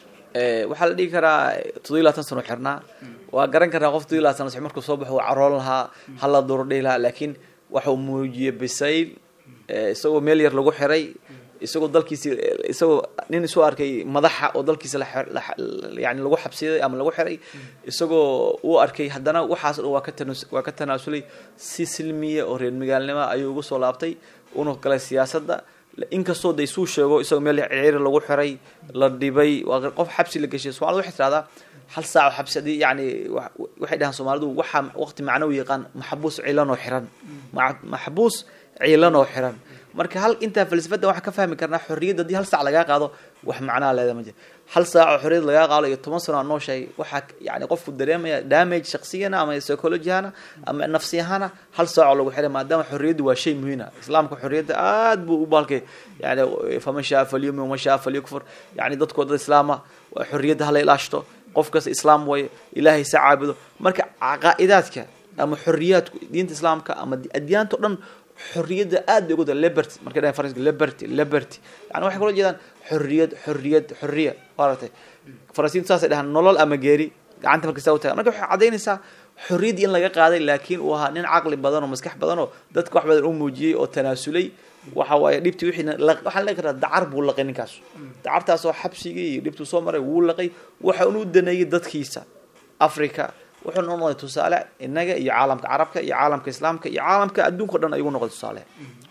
ee waxa la dhigi karaa todoba iyo labaatan sano xirnaa waa garan karaa qof todoba iyo labaatan sano markuu soo baxo carool lahaa hal la durdhay lahaa laakiin waxa uu muujiyay bisayl isagoo meel yar lagu xiray isagoo dalkiisa isagoo nin soo arkay madaxa oo dalkiisa la yani lagu xabsiday ama lagu xiray isagoo uu arkay haddana waxaas waa ka waa ka tanaasulay si silmiye oo reer magaalnimo ayuu ugu soo laabtay una galay siyaasadda inkastoo day suu sheego isagoo meel ciir lagu xiray la dhibay waa qof xabsi la gashay Soomaalidu waxay tiraahdaa hal saac xabsi yani waxay dhahan Soomaalidu waxa waqti macno u yaqaan maxbuus ciilan oo xiran maxbuus ciilan oo xiran marka hal inta falsafada waxa ka fahmi karnaa xorriyadda hadii hal saac laga qaado wax macna leedahay ma jiro hal saac oo xorriyad laga qaado iyo toban sano noo shay waxa yani qofku dareemaya damage shakhsiyan ama psychologiyana ama nafsiyana hal saac lagu xiray maadaama xorriyaddu waa shay muhiim ah islaamku xorriyadda aad buu u baalkay yani fama shaa falyum wa shaa falyakfur yani dadku dad islaama xorriyadda hal ilaashto qofkas islaam way ilaahay saacido marka aqaidaadka ama xorriyadku diinta islaamka ama adiyaanto dhan xorriyadda aad ugu da liberty marka ay faransiga liberty liberty yani waxa kala jeedaan xorriyad xorriyad xorriya waartay faransiin saas ay dhahan nolol ama geeri gacanta marka soo taag marka waxa cadeynaysa xorriyad in laga qaaday laakiin uu ahaa nin aqli badan oo maskax badan oo dadka wax badan u muujiyay oo tanaasulay waxa waay dhibti wixii waxa la yiraahdaa dacar buu laqay ninkaas dacartaas oo xabsiga iyo dhibtu soo maray wuu laqay waxa uu daneeyay dadkiisa Afrika wuxuu noqday tusaale inaga iyo caalamka carabka iyo caalamka islaamka iyo caalamka adduunka dhan ayuu noqday tusaale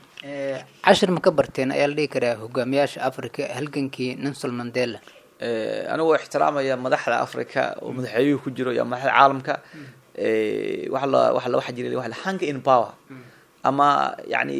ee cashir ma ka barteen ayaa la dhigi karaa hogaamiyaasha Afrika halgankii Nelson Mandela ee anigu ixtiraamaya madaxda Afrika oo madaxweynuhu ku jiro iyo madaxda caalamka ee waxa la waxa la waxa jiray waxa la hunger in power ama yani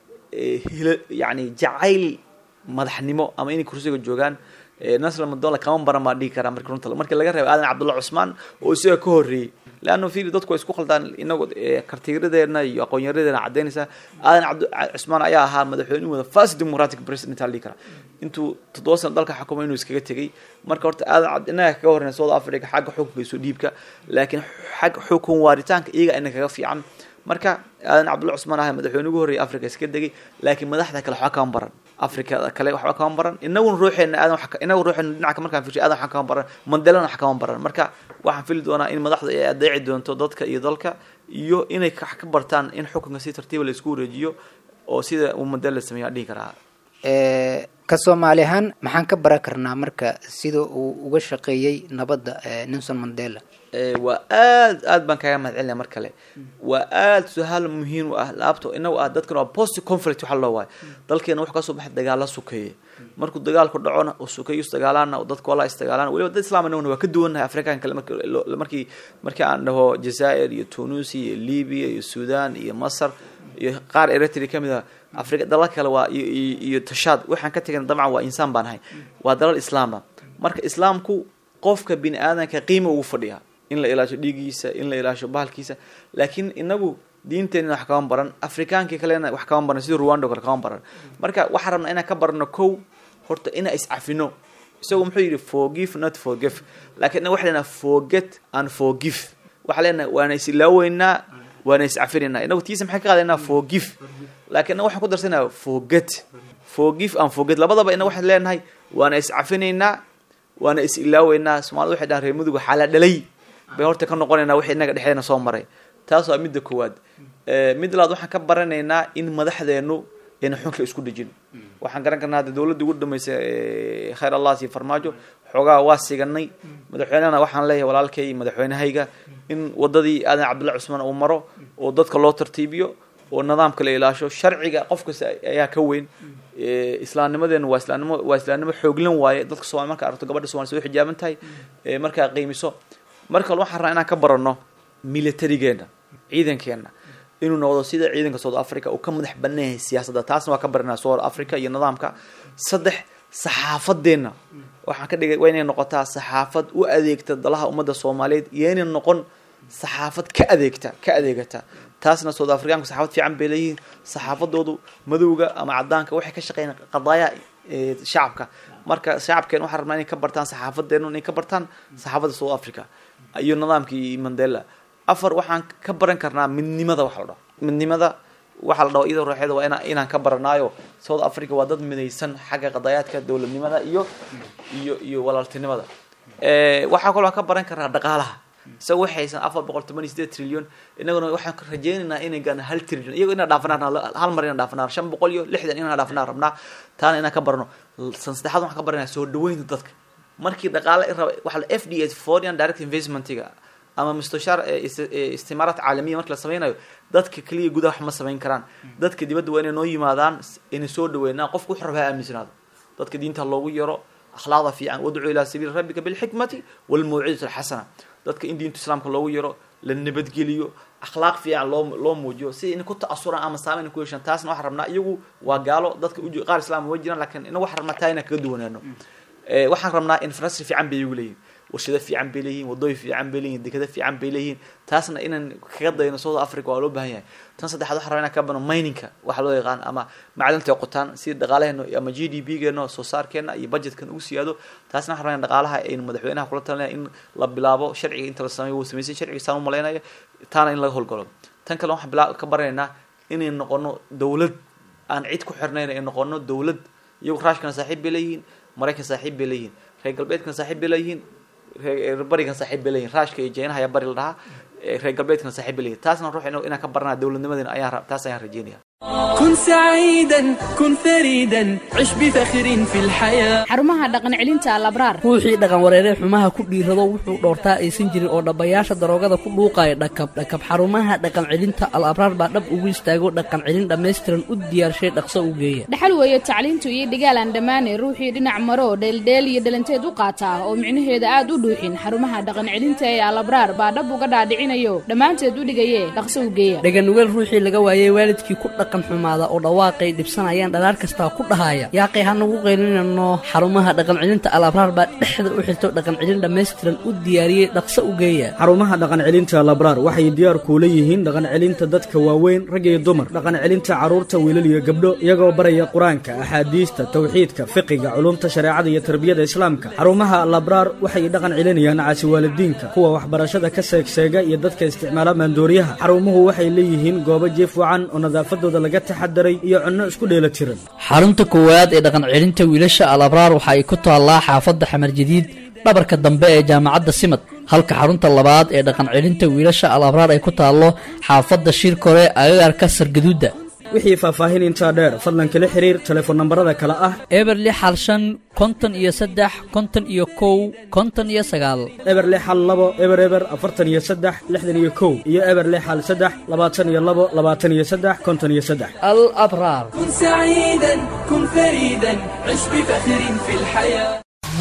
yani jacayl madaxnimo ama inay kursiga joogaan Nelson Mandela kama baran ma dhigi karaa marka runta marka laga reebo Aadan Cabdulla Cusmaan oo isaga ka horeeyay laano fiir dadku isku khaldaan inagu kartiiradeena iyo aqoon-yaradeena cadeynaysa Aadan Cabdulla Cusmaan ayaa ahaa madaxweynuhu first democratic president halii kara intuu toddoba sano dalka xukuumay inuu iskaga tagay marka horta Aadan inaga kaga horeeyay South Africa xagga xukunka soo dhiibka laakiin xag xukun waaritaanka iyaga inaga kaga fiican marka Aadan Cabdulla Cusmaan ahaa madaxweynuhu horeeyay Afrika iska dagay laakiin madaxda kale waxa ka baran Afrika kale waxa ka baran inagu ruuxeena aadan waxa inagu ruuxeena dhinaca markaan fiirshay aadan waxa ka baran Mandela waxa ka baran marka waxaan fili doonaa in madaxda ay adeeci doonto dadka iyo dalka iyo inay ka bartaan in xukunka si tartiib la isku wareejiyo oo sida uu Mandela sameeyay dhigi karaa ee ka Soomaali ahaan maxaan ka baran karnaa marka sida uu uga shaqeeyay nabadda Nelson Mandela ee waa aad aad baan kaga mahadcelinaa mar kale waa aad su'aal muhiim ah laabto inagu ah dadkan waa post conflict waxa loo waay dalkeena wax ka soo baxay dagaal sukeeyay markuu dagaalku dhacona oo sukeeyo dagaalana oo dadku wala istagaalaan waliba dad islaamana waa ka duwanahay Afrikaan kale markii markii aan dhaho Jazaa'ir iyo Tunisia iyo Liibiya iyo Suudaan iyo Masar iyo qaar Eritrea kamid ah Afrika dalal kale waa iyo Tashad waxaan ka tagnaa dabcan waa insaan baan ahay waa dalal islaama marka islaamku qofka bini aadanka qiimo ugu fadhiya in la ilaasho dhigiisa in la ilaasho bahalkiisa laakiin inagu diinteena wax ka baran Afrikaanka kalena wax ka baran sida Rwanda kale ka baran marka waxa rabnaa inaan ka barno kow horta inaan iscafino isagu muxuu yiri forgive not forgive laakiin waxa leena forget and forgive waxa leena waana islaaweynaa waana iscafinina inagu tiisa maxay ka qaadayna forgive laakiin ina waxaan ku darsanaa forget forgive and forget labadaba ina waxaan leenahay waana iscafinaynaa waana is ilaaweynaa Soomaalidu waxay dhahaan reer muduga xala dhalay bay horta ka noqonaynaa wixii inaga dhexdeena soo maray taas waa midda koowaad ee mid labaad waxaan ka baranaynaa in madaxdeenu in xunka isku dhijin waxaan garan karnaa dawladda ugu dhameysay khayr Allah si farmaajo xogaa waa siganay madaxweynena waxaan leeyahay walaalkay madaxweynahayga in wadadii aadan Cabdulla Cusmaan uu maro oo dadka loo tartiibiyo oo nidaamka la ilaasho sharciga qofka ayaa ka weyn ee islaamnimadeena waa islaamnimo waa islaamnimo xooglan waaye dadka Soomaali marka aragto gabadha Soomaali soo xijaaban tahay ee marka qiimiso marka waxaan rabnaa inaan ka barano militarigeena ciidankeena inuu noqdo sida ciidanka South Africa oo ka madax bannaanay siyaasadda taasna waa ka baranaa South Africa iyo nidaamka saddex saxaafadeena waxaan ka dhigay waa inay noqotaa saxaafad u adeegta dalaha ummadda Soomaaliyeed iyo inay noqon saxaafad ka adeegta ka adeegata taasna South Africaanku saxaafad fiican bay leeyihiin saxaafadoodu madowga ama cadaanka waxay ka shaqeeyaan qadaaya shacabka marka shacabkeen waxa rabnaa inay ka bartaan saxaafadeenu inay ka bartaan saxaafadda South Africa iyo nidaamkii Mandela afar waxaan ka baran karnaa midnimada waxa la dhaho midnimada waxa la dhaho iyadoo ruuxeeda waa inaan inaan ka baranaayo South Africa waa dad midaysan xagga qadaayadka dawladnimada iyo iyo iyo walaaltinimada ee waxa kale oo ka baran karaa dhaqaalaha soo waxaysan afar boqol toban iyo siddeed trilyan inaguna waxaan ka rajaynaynaa inay gaan hal trilyan iyagu inaan dhaafanaa hal mar inaan dhaafanaa shan boqol iyo lixdan inaan dhaafanaa rabnaa taana inaan ka barano san saddexaad waxaan ka baranaa soo dhaweynta dadka markii dhaqaale waxa la F D A foreign direct investment-iga ama mustashar istimaarat caalamiya marka la sameeyo dadka kaliya gudaha wax ma sameyn karaan dadka dibadda waa inay noo yimaadaan in soo dhaweynaa qofku wuxuu rabaa aaminsanaado dadka diinta loogu yaro akhlaaqda fiican wadcu ila sabiil rabbika bil hikmati wal maw'izati al hasana dadka in diinta islaamka loogu yaro la nabadgeliyo akhlaaq fiican loo loo muujiyo si in ku ta'assuraan ama saameyn ku yeeshaan taasna waxa rabnaa iyagu waa gaalo dadka qaar islaam way jiraan laakiin ina wax rabnaa taayna kaga duwanaano ee waxaan rabnaa infrastructure fiican bay iyagu leeyihiin warshado fiican bay leeyihiin wadooyin fiican bay leeyihiin dekada fiican bay leeyihiin taasna inaan kaga dayno South Africa waa loo baahan yahay tan saddexaad waxa rabnaa ka bano mining-ka waxa loo yaqaan ama macdanta qotaan si dhaqaalaheena ama G D P-geena soo saarkeena iyo budget-kan ugu siyaado taasna waxa rabnaa dhaqaalaha ay madaxweynaha kula talinayaan in la bilaabo sharciga inta la sameeyo uu sameeyay sharciga saan u maleynaayo taana in laga howlgalo tan kale waxaan bilaab ka baraynaa inay noqono dawlad aan cid ku xirnayn ay noqono dawlad iyo raashkan saaxiib bay leeyihiin Mareykan saaxiib bay leeyihiin reer galbeedkan saaxiib bay leeyihiin reer barigan saaxiib bay leeyihiin raashka iyo jeenaha bari la dhaha reer galbeedkan saaxiib bay leeyihiin taasna ruux inaan ka barnaa dawladnimadina ayaan taas ayaan rajeynayaa كن سعيدا كن فريدا عش بفخر في الحياة xarumaha dhaqan celinta alabraar ruuxii dhaqan wareeree xumaha ku dhiirado wuxuu dhoortaa aysan jirin oo dhabayaasha daroogada ku dhuuqaya dhakab dhakab xarumaha dhaqan celinta alabraar baa dhab ugu istaago dhaqan celin dhammaystiran u diyaarshay dhaqso u geeya dhaxal weeye tacliintu iyo dhigaalaan dhammaanay ruuxii dhinac maro dheeldheel iyo dhalanteed u qaata oo micnaheeda aad u dhuuxin xarumaha dhaqan celinta ee alabraar baa dhab uga dhaadhicinayo dhammaanteed u dhigayee dhaqso u geeya dhaganugeel ruuxii laga waayay waalidkii ku dhaqan xumaada oo dhawaaqay dhibsanayaan dhalaar kasta ku dhahaya yaaqay hanagu qeylinayno xarumaha dhaqan celinta alabraar baa dhexda u xirto dhaqan celin dhammaystiran u diyaariyay dhaqso u geeya xarumaha dhaqan celinta alabraar waxay diyaar ku leeyihiin dhaqan celinta dadka waaweyn rag iyo dumar dhaqan celinta caruurta wiilal iyo gabdho iyagoo baraya quraanka axaadiista tawxiidka fiqiga culumta shariicada iyo tarbiyada islaamka xarumaha alabraar waxay dhaqan celinayaan caasi waalidiinka kuwa waxbarashada ka seegseega iyo dadka isticmaala maandooriyaha xarumuhu waxay leeyihiin goobo jiif wacan oo nadaafadooda laga taxadaray iyo cunno isku dheelatiran xarunta koowaad ee dhaqan celinta wiilasha alabraar waxa ay ku taallaa xaafadda xamar jadiid dhabarka dambe ee jaamacadda simad halka xarunta labaad ee dhaqan celinta wiilasha alabraar ay ku taallo xaafadda shirkore agagaarka sargaduuda wixii faahfaahin intaa dheer fadlan kala xiriir telefoon nambarada kale ah eber lix hal shan konton iyo saddex konton iyo kow konton iyo sagaal eber lix hal labo eber eber afartan iyo saddex lixdan iyo kow iyo eber lix hal saddex labaatan iyo labo labaatan iyo saddex konton iyo saddex alabraar كن سعيدا كن فريدا عش بفخر في الحياة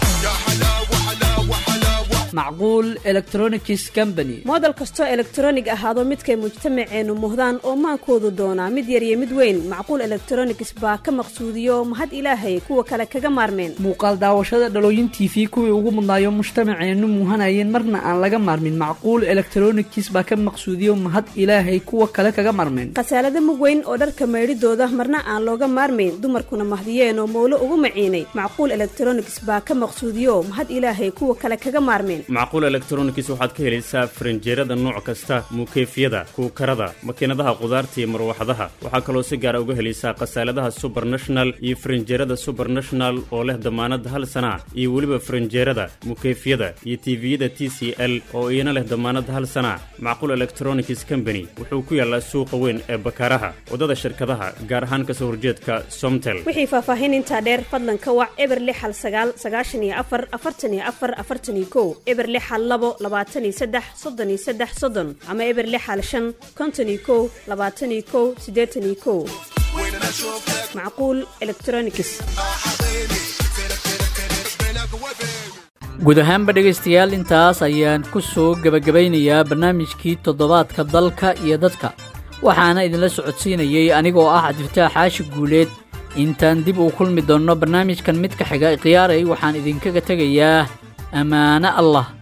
macquul electronics company model kastoo electronic ahaado midkay mujtamaceenu muhdaan oo maankoodu doonaa mid yar iyo mid weyn macquul electronics baa ka maqsuudiyo mahad ilaahay kuwa kale kaga maarmeen muuqaal daawashada dhalooyin t v kuwii ugu mudnaayo mujtamaceenu muhanayeen marna aan laga maarmin macquul electronics baa ka maqsuudiyo mahad ilaahay kuwa kale kaga maarmeen khasaalada mug weyn oo dharka meydhidooda marna aan looga maarmayn dumarkuna mahdiyeen oo mowlo ugu maciinay macquul electronics baa ka maqsuudiyo mahad ilaahay kuwa kale kaga maarmeen lahayn. macquul electronics waxaad ka helaysaa farinjeerada nooc kasta, mukeefyada, kuukarada, makiinadaha qudaarta iyo marwaxadaha. waxaa kaloo si gaar ah uga helaysaa qasaaladaha Supernational iyo farinjeerada Supernational oo leh damaanad hal sana iyo weliba farinjeerada, mukeefyada iyo T V-yada T C L oo iyana leh damaanad hal sana. macquul electronics company wuxuu ku yaalaa suuqa weyn ee Bakaaraha, wadada shirkadaha gaar ahaan ka soo horjeedka Somtel. wixii faahfaahin intaa dheer fadlan ka wac eber lix hal sagaal sagaashan iyo afar afartan iyo afar afartan iyo kow, eber lix hal labo labaatan iyo saddex soddon iyo saddex soddon ama eber lix hal shan konton iyo kow labaatan iyo kow siddeetan iyo kow. macquul electronics. guud ahaanba dhegaystayaal intaas ayaan ku soo gebagabaynayaa barnaamijkii toddobaadka dalka iyo dadka, waxaana idinla socodsiinayey anigoo ah cabdifataax xaashi guuleed. intaan dib uu kulmi doonno barnaamijkan mid ka xiga khiyaaray waxaan idinkaga tegayaa ammaano allah.